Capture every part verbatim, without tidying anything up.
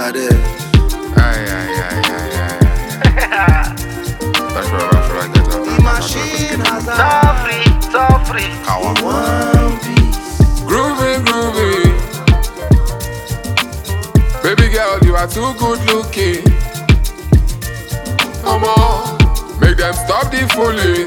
Baddest. Aye, aye, aye, aye, aye. That's right, that's right, get up. The machine has a So free, so free. Kawa. one piece. Groovy, groovy. Baby girl, you are too good looking. Come on, make them stop the fooling.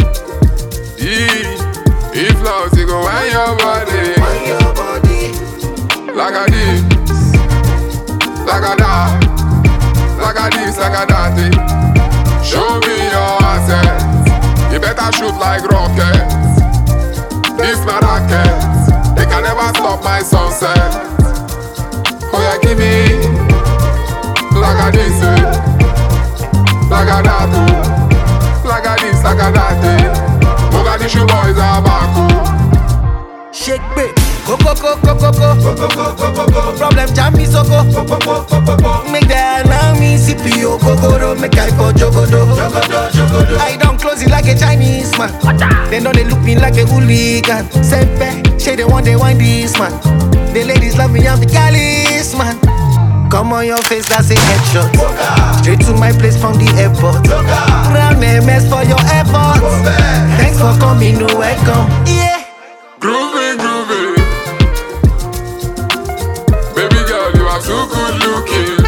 Yeah. If not, you go wind your body. Wind your body. Like a this, like a that, like a this, like a that. eh. Show me your assets. You better shoot like rockets. This my racket. They can never stop my sunset. Oh yeah, give me like a this, eh. like a that, eh. like a this, like a that. eh. Mogadishu boys are back. oh. Shake babe. Go go go go go go. Problem jam me so go. Make them allow me C P O go go do. Make I for jogodo. I don't close it like a Chinese man. They know they look me like a hooligan. Sempe, say they want they want this man. The ladies love me, I'm the Cali's man. Come on your face, that's a headshot. Straight to my place from the airport. Round M S for your effort. Thanks for coming, no welcome. Yeah. Groovy, groovy. Baby girl, you are so good looking.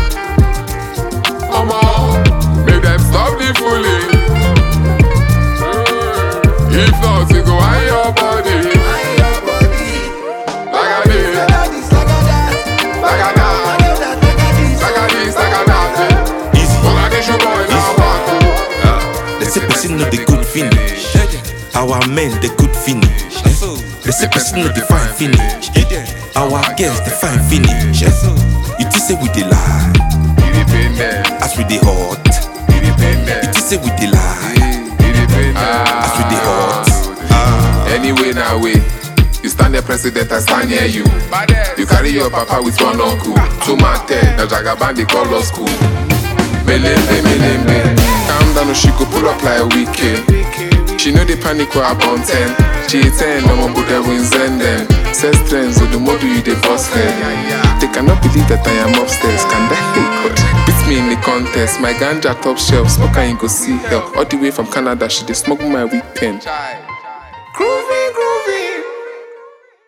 Come on, make them stop the fooling. If not, you go hide your body. Wind your body. Like a this, Like a this, like a that. like a that, Like a that, like a this. like a this, like a that. Easy. Mogadishu boys are back. They say person know the good finish. Our men the good finish. They say person know the fine finish. Our girls the fine finish. You just say we dey lie, Independent, as we dey hot. independent. You just say we dey lie, as we dey hot. Anyway, now way. You stand the president, I stand near you. You carry your papa with one uncle. Two man ten, now Jagaban they call us school. Melembe, melembe. Calm down, she go pull up like a wicked. She know the panic will happen ten. She ten, no one there wins and then. Says trends, so the more do you the boss head. They cannot believe that I am upstairs. Can that haircut beats me in the contest? My ganja top shelf, smoke and you go see help. All the way from Canada, she dey smoke my weed pen. Groovy.